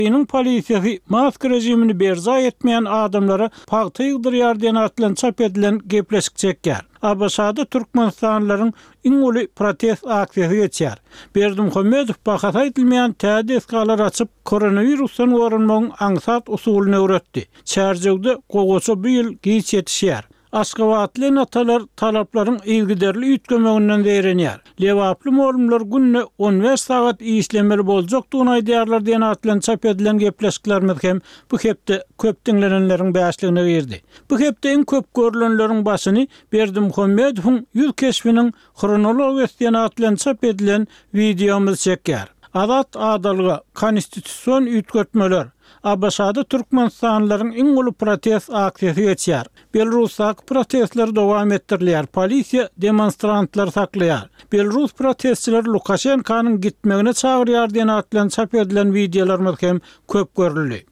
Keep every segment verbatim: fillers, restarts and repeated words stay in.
Ýynyň polisiýasy mask rejimini berza etmeýän adamlara paýta ýygdyrýar diýen atlan çap edilen gepleşik çekýär. A B S-da Türkmenistanlylaryň iň uly protest aksiýasy geçýär. Berdimuhammedow bahasa edilmeýän täze eskalar açyp koronavirusdan gorunmagyň aňsat usulyny öwretdi. Çärjegde gogoça bu ýyl giç ýetişýär. Aşgabatly natalar talaplaryň ýygyderli üýtgemeginden berenýär. Lewaply molumlar günne on beş sagat işlemeli boljakdygyny aýdýarlar diýen atlan çap edilen gepleşiklerimiz hem bu hepde köp diňlenenleriň bäşligine berdi. Bu hepde iň köp görülenleriň başyny Berdimuhammedowyň ýüz keşfiniň kronologiýasy diýen atlan çap edilen videomyz çekýär. Adat adalyga konstitusiýon üýtgetmeler A B S-da Türkmenistanlylaryň iň uly protest aksiýasy geçýär. Belarusda protestler dowam etdirilýär. Polisiýa demonstrantlar saklaýar. Belarus protestçiler Lukashenkanyň gitmegine çagyrýar diýen atlan çap edilen videolarymyz hem köp görüldi.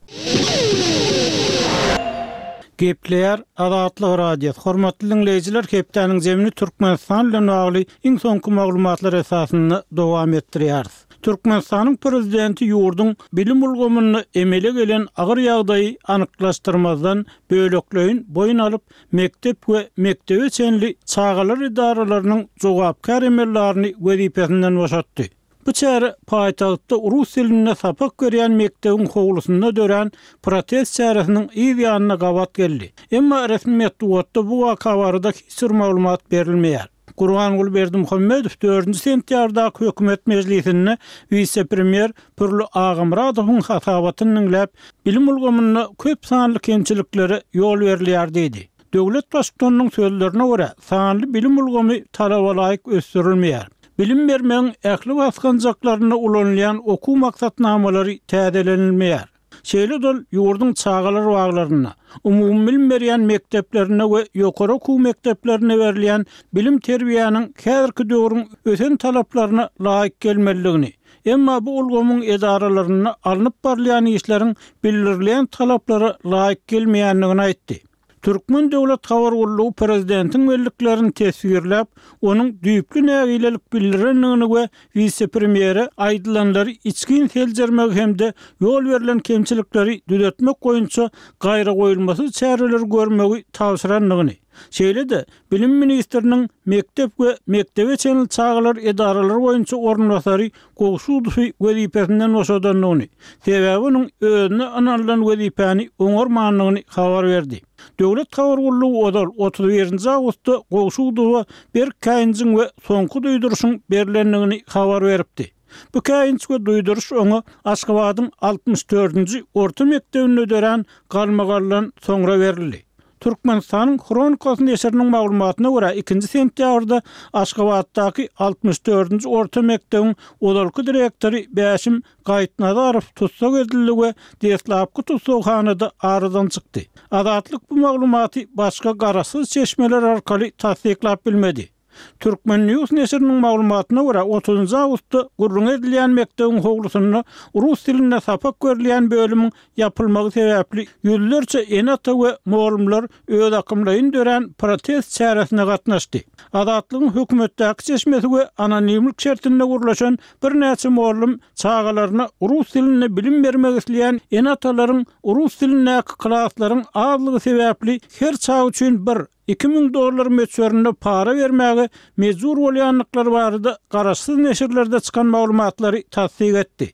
Gepleýär Adatlyk radio. Hormatly dinleýijiler, hepdeniň jemini Türkmenistan bilen bagly iň soňky maglumatlar esasyny dowam etdirýär. Türkmenistanyň prezidenti ýurdun bilim ulgamyny emele gelen agyr ýagdaýy anyklaşdyrmazdan bölekleýin boyun alyp mektep we mektebe çenli çağalar idaralarynyň jogapkar emellaryny wezipesinden boşatdy. Bu çäre paýtagtda rus diline sapak görýän mektebiň howlusynda dören protest çäresiniň ýygyanyna gabat geldi. Emma resmi metduatda bu waka barada hiç maglumat berilmeýär. Gurbanguly Berdimuhammedow dördünji sentýarda hökümet mejlisinde vice-premier Pürlü Agymradowyň hasabatyny dinläp, bilim ulgamyny köp sanly kemçilikleri ýol berilýär diýdi. Döwlet başlygynyň sözlerine görä, sanly bilim ulgamy talaba laýyk ösdürilmeýär. Bilim bermegiň ähli baskanjaklaryna ulanýan okuw maksatnamalary täzelenilmeýär. Şeýle dol ýurdun çağalar waglaryna, umumy bilim berýän mekteplerine we ýokary okuw mekteplerine berilýän bilim terbiýanyň häzirki döwrüň öten talaplaryna laýyk gelmeligini, emma bu ulgamyň edaralaryna alınıp barlayan işleriň bildirilen talaplary laýyk gelmeýänligini aýtdy. Türkmen döwlet habar gurulugy prezidentiň welliklerini tesbirläp, onuň düýpli nägilelik bildirenligini we vice-premieri aýdylanlary içkin seljermek hemde ýol berilen kemçilikleri düzeltmek goýunça gaýra goýulmasy çäreler görmegi tawsiranlygyny. Şeýle-de bilim ministriniň mektep we mektebe çenli çağalar edaralary boýunça ornbasary Gowşudowy wezipesinden boşadanlygyny, sebäbi onuň özüne analynan wezipäni oňarmanlygyny habar berdi. Döwlet habar gurulugy odal otuz birinji awgustda Gowşudowa bir käýinjiň we soňky duýduruşyň berilenligini habar beripdi. Bu käýinç we duýduruş oňa Aşgabatyň altymyş dördünji orta mektebinde dören galmagarlan soňra berildi. Türkmenistanyň Kronikasy neşriniň maglumatyna görä ikinji sentýarda Aşgabatdaky altymyş dördünji orta mektebiň odalky direktori Bäşim Gaýtnazarow tutsak edildi we deslapky tutsakhanada aradan çykdy. Adatlyk bu maglumaty başga garasyz çeşmeler arkaly tasdiklap bilmedi. Türkmen News neşriniň maglumatyna görä otuzunji awgustda gurrun edilýän mektebiň howlusyna rus diline sapak görülýän bölümiň ýapylmagy sebäpli ýüzlerçe enata we molumlar öz akymlaryny dören protest çäresine gatnaşdy. Adatlygyň hökümetdäki çeşmesi we anonimlik şertinde gurulaşan bir näçe molum çağalaryna rus diline bilim bermek isleýän enatalaryň rus dilinäki klaslaryň azlygy sebäpli her çağ üçin bir iki ming dollar meçberinde para vermäge mejbur bolýanlyklary barada garaşsyz neşirlerde çykan maglumatlary tasdik etdi.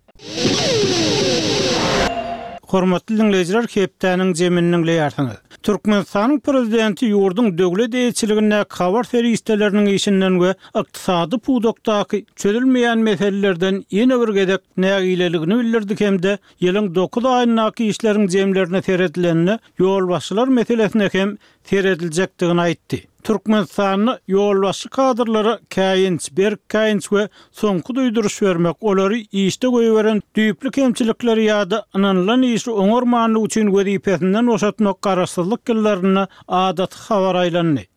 Hormatly dinleyijiler, hepdeniň jeminiň leýärsiňiz. Türkmenistanyň prezidenti ýurdun döwlet eýçiligine habar serýisteleriniň işinden we ykdysady pudokdaky çözülmeýän meselelerden ýene bir gedek nägileligini bildirdi hemde ýylyň dokuz aýynaky işleriň jemlerine seredilenini ýol başçylar meselesine hem serediljakdygyny aýtdy. Türkmenistanyň ýolbaşçy kadrlary käýinç, berk käýinç we soňky duýduruş bermek, olary işde goýberen düýpli kemçilikleri ýa-da ananylan işi oňarmanlyk üçin wezipesinden boşatmak garaşsyzlyk gillerini adat habar aýlandy.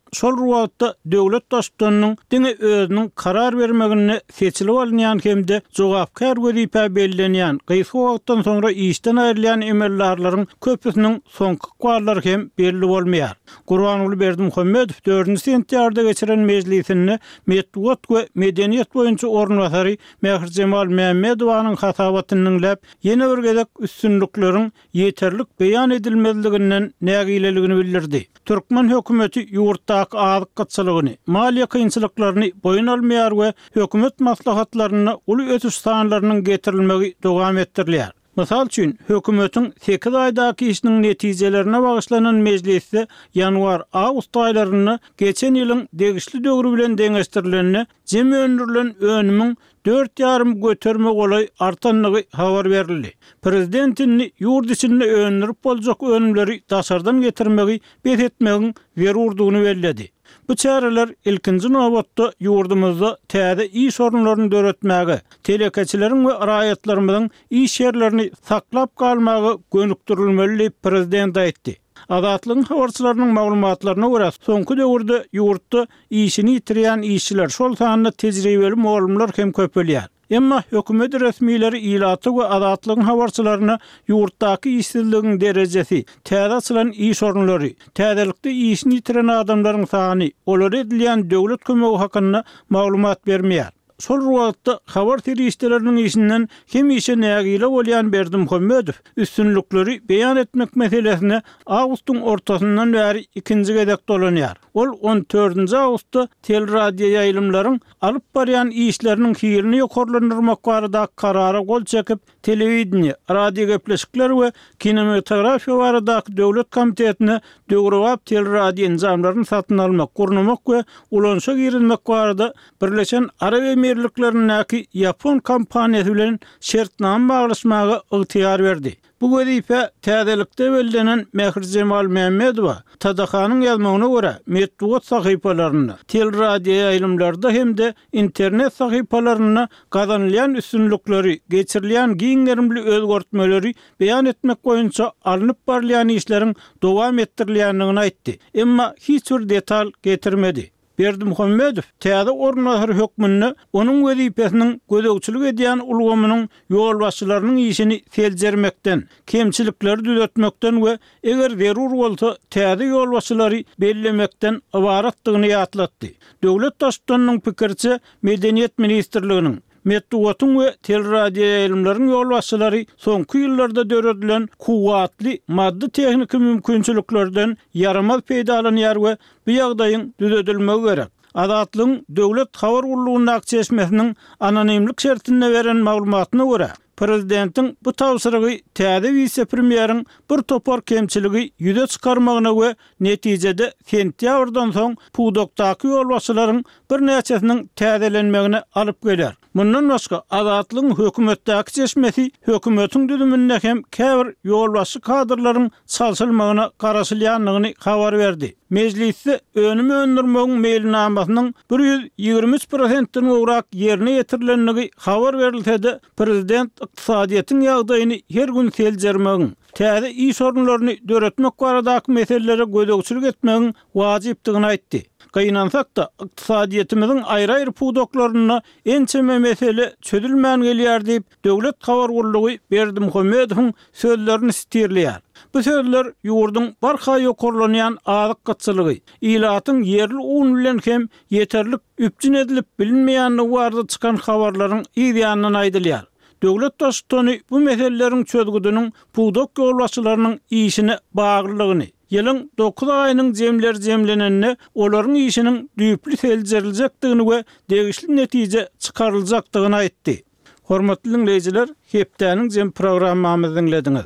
şol ruwatda döwlet başçysynyň diňe özüniň karar bermegine seçilip alynýan hemde jogapkar wezipe bellenýän gysga wagtdan soňra işden aýrylan emellarlaryň köpüsiniň soňky gwarlary hem belli bolmaýar. Gurbanuly Berdimuhammedow dördünji sentýarda geçiren mejlisini Medeniýet we Medeniýet boýunça ornwasary Mähir Jemal Mämmedowanyň hatabatynyň läp ýene bir gezek üstünlikleriň ýeterlik beýan edilmezliginden nägileligini bildirdi. Türkmen hökümeti ýurtdaky azyk gatçylygyny, maliýe kynçylyklaryny boyun almaýar we hökümet maslahatlaryny uly ötüş sanlarynyň getirilmegi dowam etdirilýär. Mysal üçin, hökümetiň sekiz aýdaky işiniň netijelerine bagyşlanan mejlisde ýanwar-awgust aýlaryny geçen ýylyň degişli döwrü bilen deňeşdirilenini, jemi öndürilen önümiň dört yarım götürme golay artanlygy habar berildi. Prezidentini ýurt içinde öndürip boljak önümleri daşardan getirmegi, bet etmegiň zerurdygyny belledi. Bu çareler ilkinji nowatda ýurdumyzda täze iş sorunlaryny döretmäge, telekeçileriň we raýatlarymyzyň iş ýerlerini saklap galmagy gönükdirilmeli prezident aýtdy. Adatlyň habarçylarynyň maglumatlaryna görä, soňky döwürde ýurtda işini ýitirýän işçiler şol sanyny tejribeli muallimler hem köpelýär. Emma hökümet resmiýetleri ilaty we adatlyň habarçylaryna ýurtdaky işsizligiň derejesi, täze açylan iş orunlary, täzelikde işini ýitiren adamlaryň sany, olar edilýän döwlet kömegi hakyna maglumat bermeýär. Şol ruwatda habar terişleriniň işinden hem işe nägile bolýan Berdimuhammedow üstünlikleri beýan etmek meselesine awgustyň ortasyndan bäri ikinji gezek dolanýar. Ol on dördünji awgustda teleradio ýaýlymlaryň alyp barýan işleriniň hirini ýokarlandyrmak barada karara gol çekip, telewiziýa, radio gepleşikler we kinematografiýa baradaky döwlet komitetine döwrewap teleradio enzamlaryny satyn almak, gurnamak we ulanşa girilmek barada birleşen Arab Emirliklerindäki Yapon kompaniýasy bilen şertname baglaşmagy ygtyýar berdi. Bu wezipe täzelikde bellenen Mähir Jemal Mämmedowa Tadahanyň ýazmagyna görä medeniýet sahypalaryny, teleradio ýaýlymlarda hemde internet sahypalaryny gazanylýan üstünlikleri, geçirilýän giňerimli özgörtmeleri beýan etmek boýunça alınıp barlayan işleriň dowam etdirilýändigini aýtdy. Emma hiç bir detal getirmedi. Berdimuhammedow täze ornwasary hökmünde onuň wezipesiniň gözegçilik edýän ulgamynyň ýol başçylarynyň işini seljermekden, kemçilikleri düzeltmekden we eger zerur bolsa täze ýol başçylary bellemekden ibaratdygyny ýatlatdy. Döwlet başçylarynyň pikirçe Medeniýet ministrliginiň Medeniýetiň we teleradio ýaýlymlaryň ýol başçylary soňky ýyllarda döredilen kuwatly maddi tehnik mümkinçiliklerden yaramaz peýdalanýar we bu ýagdaýyň düzeltilmegi gerek. Adatlyň döwlet habar gurulugynyň akçeşmesiniň anonimlik şertine beren maglumatyna görä, prezidentiň bu tawsyrygy täze vice-premieriň bir topar kemçiligi ýüze çykarmagyna we netijede sentýabrdan soň Pudokdaky ýol başçylaryň bir näçesiniň täzelenmegine alyp geler. Mundan başga adatlyň hökümetdäki çeşmesi hökümetiň düzüminde hem käbir ýol başçy kadrlaryň çalşylmagyna garaşylýanlygyny habar berdi. Mejlisde önümi öndürmegiň meýilnamasynyň bir ýüz ýigirme üç prosentden ugrak ýerine ýetirilenligi habar berilse-de, prezident ykdysadyýetiň ýagdaýyny her gün seljermegiň, täze iş sorunlaryny döretmek baradaky meselelere gözegçilik etmegiň wajypdygyny aýtdy. Gaýnansak da ykdysadyýetimiziň aýry-aýry pudoklaryna ençeme mesele çözülmän gelýär diýip döwlet habar gurulugy Berdimuhammedowyň sözlerini stirleýär. Bu sözler ýurdun barha ýokarlanýan azyk gatçylygy, ilatyň yerli un bilen hem ýeterlik üpjün edilip bilinmeýänligi barada çykan habarlaryň ýa-ýandan aýdylýar. Döwlet başçylaryny bu meseleleriň çözgüdüniň pudok ýolbaşçylarynyň işine baglylygyny, ýylyň dokuz aýynyň jemler jemlenenine olaryň işiniň düýpli seljeriljakdygyny we degişli netije çykaryljakdygyny aýtdy. Hormatly dinleýijiler, hepdäniň jem programmamyzy dinlediňiz.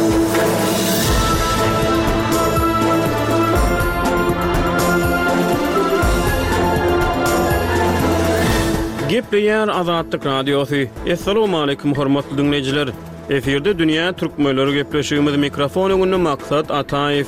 Gepleýär Azatlyk Radiosu. Assalamu alaykum hormatly dinleýijiler. Eferde dünýä türkmenleri gepleşigimiz mikrofon öňünde Maksat Ataýew.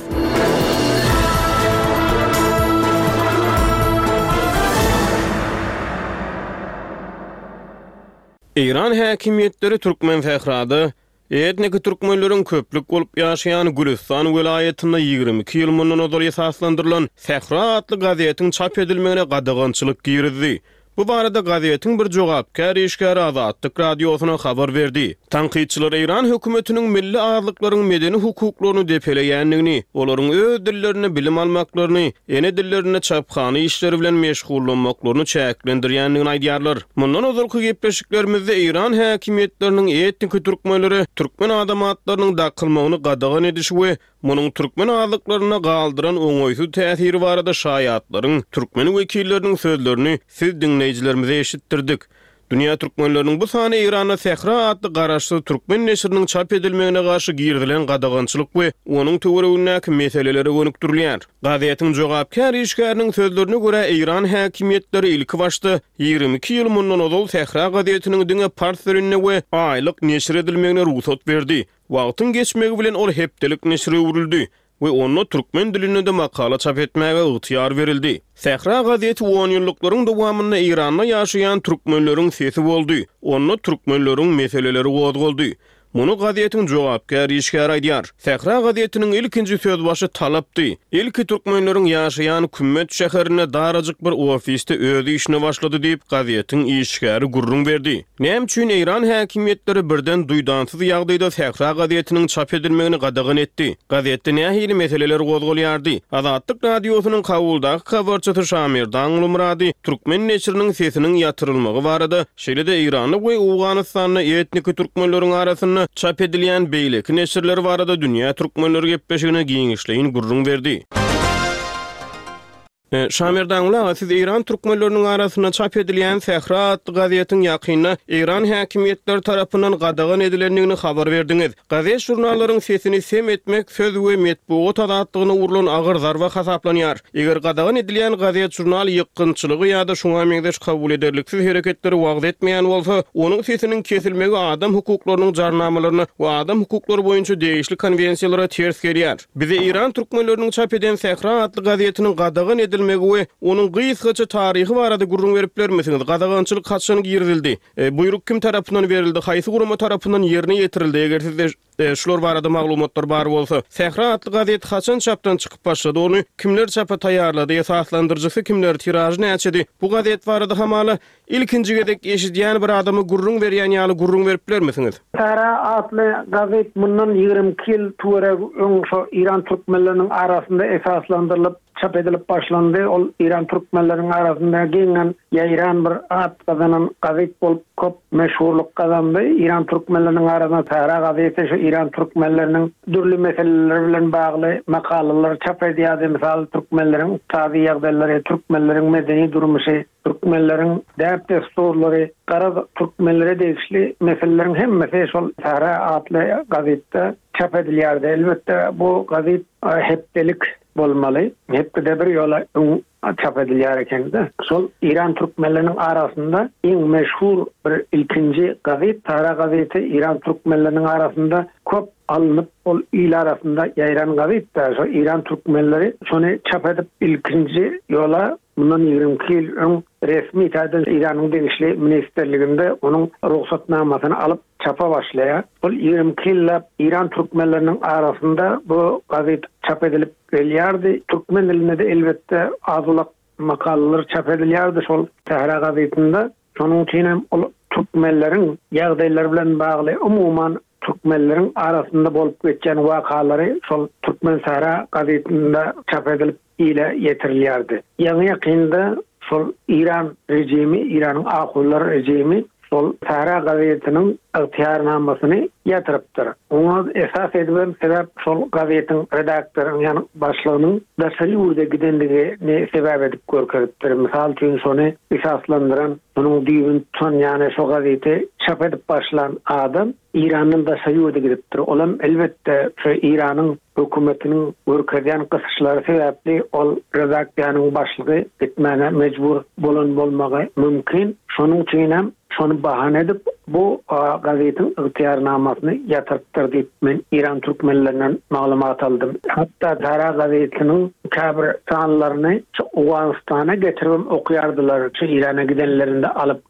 İran häkimiýetleri türkmen fehrady Etnik türkmenleriň köplük bolup ýaşaýan Gülistan welaýetinde ýygrimi iki ýyl mundan ozal esaslandyrylan Sehra adly gazetiň çap edilmegine gadagançylyk girdi. Bu barada gazetin bir jogapkar işgäri Azatlyk radiosuna habar berdi. Tanqidçiler İran hökümetiniň milli azlyklaryň medeni hukuklaryny depeleýändigini, olaryň öz dillerini bilim almaklaryny, ene dillerini çapxana işleri bilen meşgullanmaklaryny çäklendirýändigini aýdýarlar. Mundan ozalky gepleşiklerimizde İran häkimetleriniň etnik türkmenleri türkmen adamatlarynyň daqylmagyny gadagan edişi we munyň türkmen azlyklaryna galdyran oňoýsuz täsiri barada şaýatlaryň türkmen wekilleriniň sözlerini siz dinleýijilerimize eşitdirdik. Dünya türkmenleriniň bu sany Irana Sehra adly garaşly türkmen neşriniň çap edilmegine garşy girdilen gadagançylyk we onuň töweregindäki meseleleri gönükdirilýär. Gazetiň jogapkar işgäriniň sözlerine görä İran häkimetleri ilki başda ýygrimi iki ýyl mundan ozal Sehra gazetiniň diňe parslerine we aýlyk neşr edilmegine ruhsat berdi. Wagtyň geçmegi bilen ol hepdelik neşre urildi we onu türkmen dilinde de makala çap etmäge ygtyýar berildi. Sehra gazeti on ýyllyklaryň dowamynda Iranda ýaşaýan türkmenleriň sesi boldy. Onu türkmenleriň meseleleri gozgoldy. Muny gazetiň jogapkar işgär aýdýar. Sehra gazetiniň ilkinji sözbaşy talapdy. Ilki türkmenleriň ýaşaýan Kümmet şäherine darajyk bir ofiste öz işini başlady diýip gazetiň işgäri gurrun berdi. Näme üçin İran häkimetleri birden duýdansyz ýagdaýda Sehra gazetiniň çap edilmegini gadagan etdi? Gazetde nähili meseleler gozgolýardy. Azatlyk radiosynyň kabuldaky habarçysy Şamir Dağlymrady türkmen neşriniň sesiniň ýatyrylmagy barada şeýle-de Irany we Awganystanyň etnik türkmenleriň arasynda çap edilýän beýleki neşirler barada dünýä türkmenleri gepleşigine giňişleýin gurrun berdi. Şamirdan ula siz İran türkmenleriniň arasyna çap edilýän Sehra adly gazetiň ýakyna İran häkimetleri tarapyndan gadagan edilendigini habar berdiňiz. Gazet jurnallaryň sesini sem etmek söz we metbuat azatlygyna urulan agyr zarba hasaplanýar. Eger gadagan edilýän gazet jurnal ýykynçylygy ýa-da şoňa meňdeş kabul ederliksiz hereketleri wagt etmeýän bolsa, onuň sesiniň kesilmegi adam hukuklarynyň jarnamalaryna we adam hukuklary boýunça degişli konwensiýalara ters gelýär. Bize İran türkmenleriniň çap eden Sehra adly gazetiniň gadagan edilmegi we onuň gysgaça taryhy barada gurrun berip bermesiňiz. Gadagançylyk haçan girdildi. E, buyruk kim tarapyndan berildi? Haýsy gurama tarapyndan ýerine ýetirildi? Eger sizde e, şular barada maglumatlar bar bolsa, Sehra adly gazet haçan çapdan çykyp başlady? Onu kimler çapa taýýarlady? Esaslandyrjysy kimler? Tiraji näçedi? Bu gazet barada hamala ilkinji gedek eşidýän bir adamy gurrun berýän ýaly gurrun berip bermesiňiz. Sehra adly gazet mundan ýygrimi iki ýyl töwereg İran türkmenleriniň arasynda esaslandyrylyp çap edilip başlandy. Ol İran türkmenleriniň arasynda giňen ýaýran bir at kazanan gazet bolup köp meşhurluk kazandy. İran türkmenleriniň arasynda Sehra gazeti şu İran türkmenleriniň dürli meseleler bilen bagly makalalar çap edýärdi. Misal türkmenleriň tabi ýagdaýlary, türkmenleriň medeni durmuşy, türkmenleriň däp desturlary, gara türkmenlere degişli meselelerin hemmesi şol Sehra adly gazetde çap edilýärdi. Elbetde bu gazet hepdelik bolmaly. Hepde bir ýola çap edilýär ekende. Şol İran türkmenleriniň arasynda iň meşhur bir ilkinji gazet, Sehra gazeti İran türkmenleriniň arasynda köp alınıp ol il arasynda ýaýran gazet. Şo İran türkmenleri şonu çap edip ilkinji ýola bundan ýygrimi iki ýyl öň resmi taýda İranyň degişli ministerliginde onuň ruhsatnamasyny alyp çapa başlaýar. Ol ýygrimi iki ýyl İran türkmenleriniň arasynda bu gazet çap edilip gelýärdi. Türkmen dilinde de elbetde azulak makalalar çap edilýärdi şol Sehra gazetinde. Şonuň üçin ol türkmenleriň ýagdaýlary bilen bagly umumyň türkmenleriň arasynda bolup geçen wakalary şol Türkmen Sehra gazetinde çap edilip ile ýetirilýärdi. Ýa-ni ýakynda şol İran rejimi, İranyň ahullar rejimi şol Sehra gazetiniň ygtyýarnamasyny ýatyrypdyr. Oňa esas edilen sebäp şol gazetiň redaktorynyň ýani başlygynyň daşary ýurda gidendigini sebäp edip görkezipdir. Misal üçin şonu esaslandyran, onuň diýibin tutan ýani şo gazeti çap edip başlan adam İranyň daşary ýurda gidipdir. Olam elbetde şu İranyň hökümetiniň görkezýän gysyşlary sebäpli ol redaktorynyň başlygy gitmäne mejbur bolan bolmagy mümkin. Şonuň üçin hem şonu bahane edip bu gazetin ygtyýarnamasyny ýatyrypdyr diýip men İran türkmenlerinden maglumat aldım. Hatta Sehra gazetiniň käbir sanlaryny Awganystana getirip okuýardylar. Şu İrana gidenlerinde alyp gelip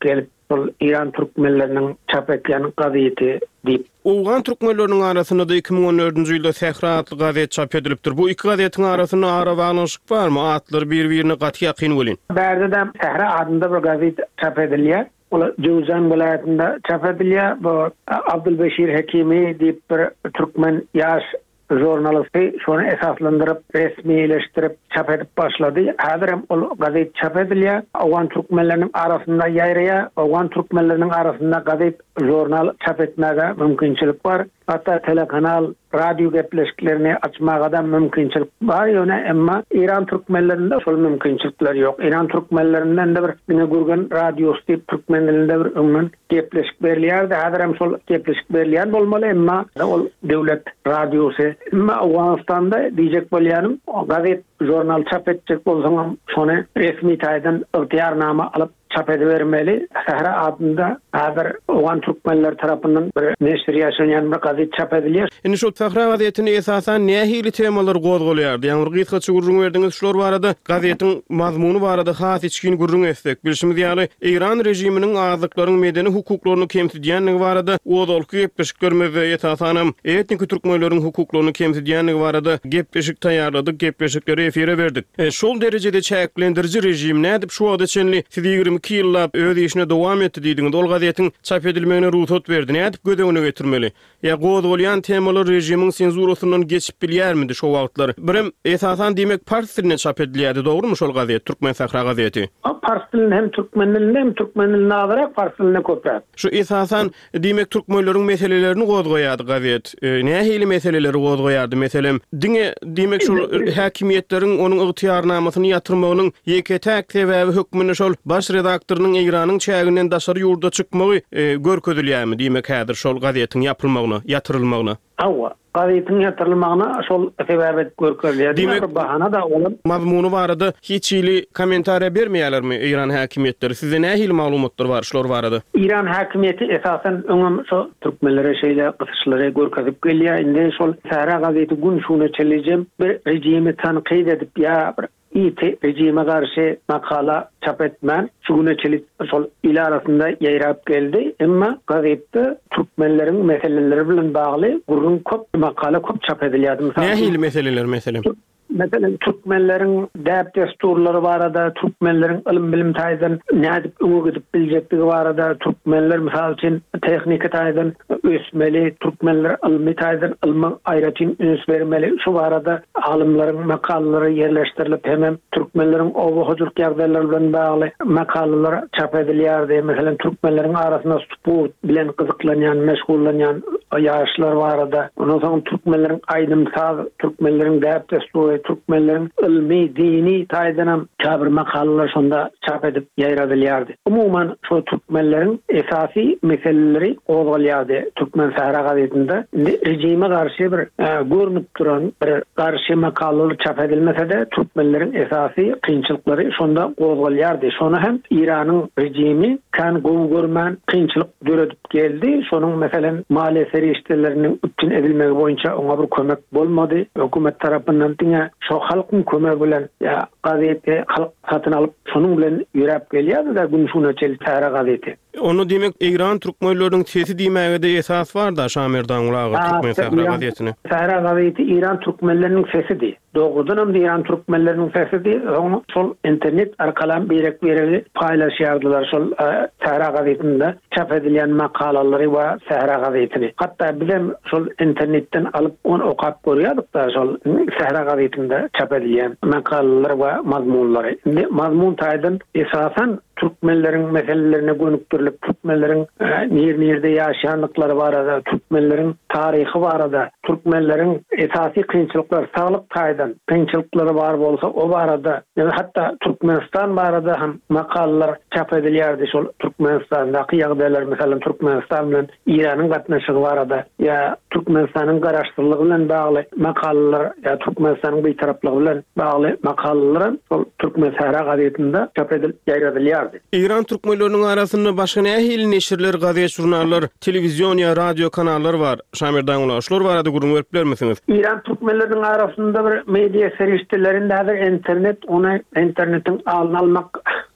sol İran türkmenlerinin çap etýän gazetesi diýip. Owgan türkmenleriniň arasynda da iki miň on dördünji ýylda Sehra adly gazet çap edilipdir. Bu iki gazetiň arasynda ara baglanşyk barmy? Atlar bir-birini gaty ýakyn bolýan. Bärdede Sehra adında bir gazet çap edilýär. Ola Jowzan vilayetinde çap edilýär. Bu Abdulbeşir Hekimi diýip bir türkmen ýaş jurnalisti şonu esaslandyryp resmileşdirip çap edip başlady. Häzir hem ol gazet çap edilýär. Owgan türkmenleriniň arasynda ýaýraýar, owgan türkmenleriniň arasynda gazet jurnal çap etmäge mümkinçilik bar. Hatta telekanal, radyo gepleşiklerini açmağa da mümkinçilik var. Ýöne emma İran türkmenlerinde şol mümkinçilikler ýok. İran türkmenlerinden de bir güne gurgan radyo stip türkmenlerinde bir öňden gepleşik berilýär. Häzir hem şol gepleşik berilýän bolmaly, emma ol döwlet radyosu. Emma Awganistanda diýjek bolýanym, gazet jurnal çap etjek bolsaňam şonu resmi taýdan ygtyýarnama alyp çap edibermeli. Sehra adında häzir owgan türkmenler tarapyndan bir neşir ýaşaýan bir gazet çap edilýär. Indi şol Sehra gazetini esasan nähili temalar gozgolýardy? Ýani bir gysgaça gurrun berdiňiz şolar barada, gazetiň mazmuny barada has içkin gurrun etsek. Bilşimiz ýaly İran rejiminiň azlyklaryň medeni hukuklaryny kemsidýänligi barada ozalky gepleşiklerimize esasanam etnik türkmenleriň hukuklaryny kemsidýänligi barada gepleşik taýýarladyk, gepleşikleri efire berdik. E, şol derejede çäklendiriji rejim nädip şu wagt içinde siz ýygrimi iki ýyllap öz işine dowam etdi diýdiňiz. Ol gazetiň çap edilmegine ruhsat berdi. Nädip gödegine getirmeli? Ya gozgolýan temalar rejimiň senzurasyndan geçip bilýärmidi şu wagtlar? Birim esasan diýmek fars diline çap edilýärdi, dogrymy şol gazet, Türkmen Sehra gazeti? Fars dilinde hem türkmen dilinde hem türkmen diline azarak fars diline köprät. Şu esasan diýmek türkmenleriň meselelerini gozgoýardy gazet. E, nähili meseleleri gozgoýardy? Meselem, diňe diýmek şol häkimiýetleriň onuň ygtyýarnamasyny ýatyrmagynyň ýeketäk sebäbi hökmüni şol baş redaktorynyň Iranyň çäginden daşary ýurda çykmagy e, görkezilýärmi diýmek häzir şol gazetiň ýapylmagyna, ýatyrylmagyna? Awa, gazetin ýatyrylmagyna şol sebäbi görkezilýär. Diýmek bahana da olup mazmuny barada hiç ýyly kommentariýa bermeýärlermi İran häkimiýetleri? Size nähili maglumatlar bar şolar barada? İran häkimiýeti esasen öňüm şo türkmenlere şeýle gysyşlary görkezip gelýär. Indi şol Sehra gazeti gün şuna çelijem bir rejimi tanqid edip ýa bir İT rejime karşı makala çap etmen, şugune çelik şol il arasında yayrap geldi. Emma gazette Türkmenlerin meseleleri bilen bagly gurrun köp makala köp çap edilýärdi. Nähili meseleler meselem? Mesela Türkmenlerin däp desturlary barada, Türkmenlerin ilim bilim taýdan nädip öňe gidip biljekdigi barada, Türkmenler misal üçin tehnika taýdan ösmeli, Türkmenler ilmi taýdan ilmi aýratyn üns bermeli. Şu barada alimlaryň makalary yerleşdirilip hemem Türkmenlerin owa hojurk ýagdaýlary bilen bagly makalalar çap edilýärdi. Mesela Türkmenlerin arasynda sport bilen gyzyklanýan, meşgullanýan ýaşlar barada. Ondan soň Türkmenlerin aýdymsaz, Türkmenlerin däp destur Türkmenlerin ilmi, dini taýdanam käbir makalalar şonda çap edip ýaýradylýardy. Umuman şu Türkmenlerin esasy meseleleri gozgolýardy. Türkmen Sehra gazetinde rejime garşy bir e, görnüp duran bir garşy makalalar çap edilmese de Türkmenlerin esasy kynçylyklary şonda gozgolýardy. Şonu hem İranyň rejimi kan gowy görmän kynçylyk döredip geldi. Şonuň meselen maliýe serişdeleriniň üptin edilmegi boýunça oňa bir kömek bolmady. Hökümet tarapyndan diňe şo halkyň kömegi bilen ya gazeti halk satyn alyp şonuň bilen ýörep gelýärdi da gün şuna çelik Sehra gazeti. Onu diýmek İran türkmenläriniň sesi diýmäge de esas bar da Şamerdan ulagy Türkmen Sehra gazetini. Sehra gazeti İran türkmenläriniň sesidir. Doğrudan hem de İran türkmenläriniň sesidir. Onu şol internet arkalan berek bereli paýlaşýardylar şol Sehra gazetinde çap edilýän makalalary we Sehra gazetini. Hatda bizem şol internetten alyp onu okap görýärdik da şol Sehra gazetinde çap edilýän makalalar we mazmunlary. Indi mazmun taýdan esasen Türkmenlerin meselelerine gönükdirilip, Türkmenlerin nir-nirde yaşayanlıkları barada, Türkmenlerin tarihi barada, Türkmenlerin esasi kynçylyklar, sağlık taýdan kynçylykları bar bolsa o barada, yani hatta Türkmenistan barada hem makalalar çap edilýärdi. Şol Türkmenistandaky ýagdaýlar, mesela Türkmenistan bilen İranyň gatnaşygy barada, ya Türkmenistanyň garaşdyrlygy bilen bagly makalalar, ya Türkmenistanyň beýtaraplygy bilen bagly makalalar şol Türkmen Sehra gazetinde çap edilip ýaýradylýar. İran türkmenleriniň arasynda başga nähili neşirler, gazet, jurnallar, telewizion ýa radio kanallar bar. Şamerdan ula şolar barada gurrun berip bermesiňiz? İran türkmenleriniň arasynda bir media serişdelerinde häzir internet, ona internetin alyny almak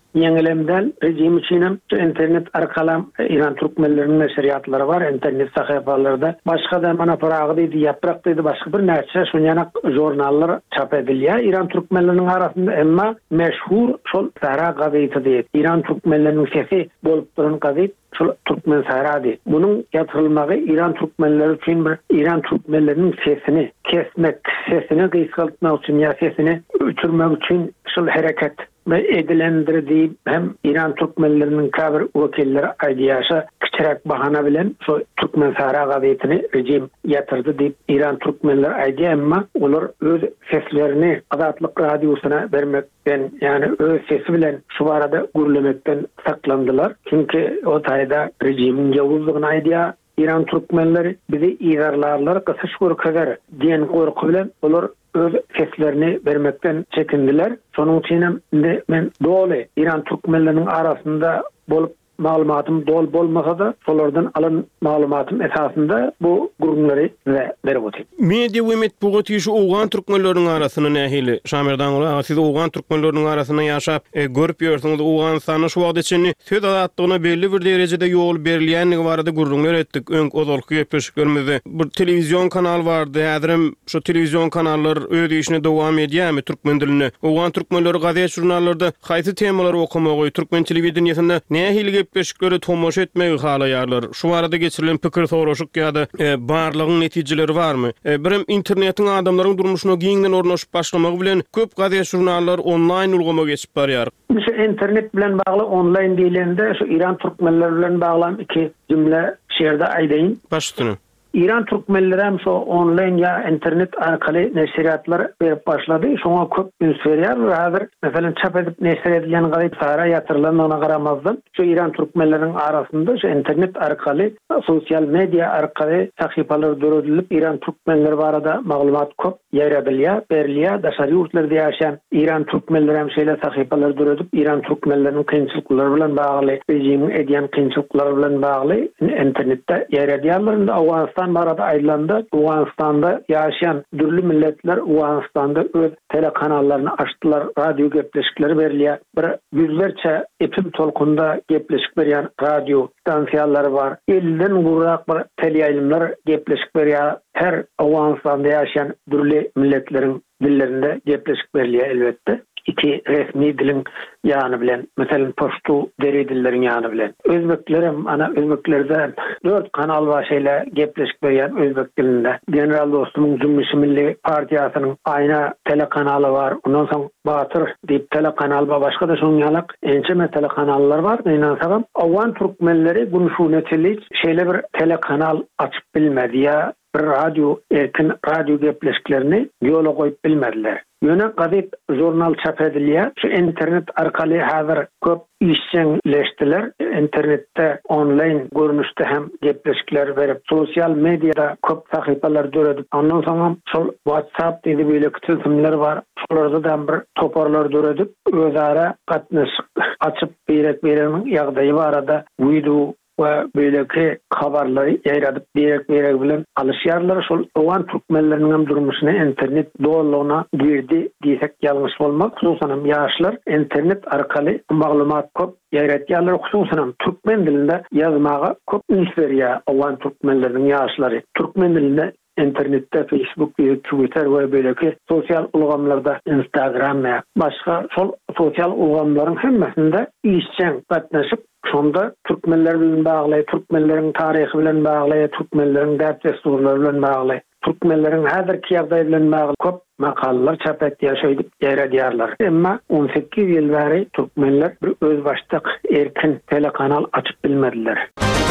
Yeňilemden rejim içinem internet arkalam İran Türkmenlerinin neşriyatlary bar, internet sahypalarında başga da mana paragy diýdi, ýaprak diýdi, başga bir näçe şonyanak jurnallar çap edilýär İran Türkmenlerinin arasında, emma meşhur şol Sahra gazetesi diýip İran Türkmenlerinin sesi bolup duran gazet şol Türkmen Sahra'dy. Bunun ýatyrylmagy İran Türkmenleri üçin bir İran Türkmenlerinin sesini kesmek, sesini gysgaltmak üçin ýa sesini öçürmek üçin şol hereket ve edilendirdiği hem İran Türkmenlerinin kabir vekilleri aydiyasa kiçirek bahana bilen so Türkmen Sahra gazetini rejim yatırdı deyip İran Türkmenler aydiya, ama olur öz seslerini Azatlyk Radiosuna vermekten, yani öz sesi bilen şu arada gürlemekten saklandılar. Çünkü o tayda rejimin yavuzluğuna aydiya İran Türkmenleri bizi izarlarlar, kısış korkadar diyen korku bilen olur öz seslerini vermekten çekindiler. Sonun için de men dole İran Türkmenlerinin arasında bolup malumatım dol bolmasa da solardan alan malumatım esasında bu gurunları ve berbotik. Media we metbugot ýeşi Owgan türkmenläriniň arasyna nähili Şamerdan ola, siz Owgan türkmenläriniň arasyna ýaşap e, görüp ýörsiňiz. Owganistanyň şu wagt içinde söz azatlygyna belli bir derejede ýol berilýänligi barada gurrunlar etdik. Öň ozalky ýepeşiklerimizi. Bir telewizion kanal bardy. Häzirim şu telewizion kanallar öz işine dowam edýärmi türkmen dilini? Owgan türkmenleri gazet jurnallarda haýsy temalary okumagy, türkmen telewizionyasynda nähili beşikleri tomoş etmegi halaýarlar. Şu arada geçirilen pikir soraşyk ýa-da e, barlygyň netijeleri barmy? E, birim internetiň adamlaryň durmuşyna giňden ornaşyp başlamagy bilen köp gazet jurnallar online ulgama geçip barýar. Şu internet bilen bagly online diýilende şu İran Türkmenleri bilen baglan iki cümle şerde aýdaýyn. Başlygyny İran Türkmenleri hem so online ya internet arkaly neşriyatlar berip başlady. Şoňa köp üns berýär we häzir meselem çap edip neşr edilen gazet Sahra ýatyrylanyna garamazdan şu İran Türkmenleriniň arasında şu internet arkaly, sosial media arkaly sahypalar döredilip İran Türkmenleri barada maglumat köp ýaradylýar, berilýär. Daşary ýurtlarda ýaşaýan İran Türkmenleri hem şeýle sahypalar döredip İran Türkmenleriniň kynçylyklary bilen bagly, rejimiň edýän kynçylyklary bilen bagly internetde ýaradýarlar. Awganistan barada aýlandy. Awganistanda ýaşaýan dürli milletler Awganistanda öz telekanallarını açtılar, radio gepleşikleri berilýär. Bir yüzlerçe epim tolkunda gepleşik berýän radio stansiýalary bar. elden gurrak bir teleýaýlymlar gepleşik berýär. Her Awganistanda ýaşaýan dürli milletleriň dillerinde gepleşik berilýär elbetde. İki resmi dilin ýany bilen, meselem poştu deri dilleriň ýany bilen. Özbeklerim ana özbeklerden dört kanal var şeýle gepleşip berýän özbek dilinde. General dostumyň Cumhuriyet Milli Partiýasynyň aýna telekanaly bar. Ondan soň Batyr diýip telekanal bar. Başga da şoň ýalak ençeme telekanallar bar. Meňensagam Awgan türkmenleri bunu şu neçelik şeýle bir telekanal açyp bilmedi ýa bir radio, erkin radio gepleşiklerini ýola goýup bilmediler. Ýöne gazet jurnal çap edilýär. Şu internet arkaly häzir köp işçileşdiler. İnternetde online görnüşde hem gepleşikler berip, sosial mediada köp sahypalar döredip, ondan soň şol WhatsApp diýdi beýle kütülsimler bar. Şolarda da bir toparlar döredip, özara gatnaşyk açyp berek bereniň ýagdaýy barada video ve böyleki habarları yayradıp berek berek bilen alışýarlar. Şol Owgan türkmenleriniň durmuşyna internet doğallygyna girdi diýsek ýalňyş bolmak. Hususan ýaşlar internet arkaly maglumat köp ýaýratýarlar. Hususan türkmen dilinde ýazmaga köp üns berýär Owgan türkmenleriniň ýaşlary. Türkmen dilinde internette Facebook, Twitter we böyleki sosial ulgamlarda, Instagram we başga şol sosial ulgamlaryň hemmesinde işçen gatnaşyp şonda türkmenler bilen bagly, türkmenleriň taryhy bilen bagly, türkmenleriň däp desturlary bilen bagly, türkmenleriň häzirki ýagdaýy bilen bagly köp makallalar çap etýär, ýaýradýarlar. Emma on sekiz ýyl bäri türkmenler bir öz başlyk erkin telekanal açyp bilmediler.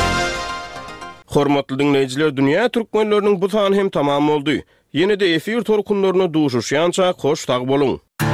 Hormatly dinleýijiler, dünýä türkmenleriniň bu sany hem tamam boldy. Ýene-de efir torkunlaryna duşuşýança hoş tag boluň.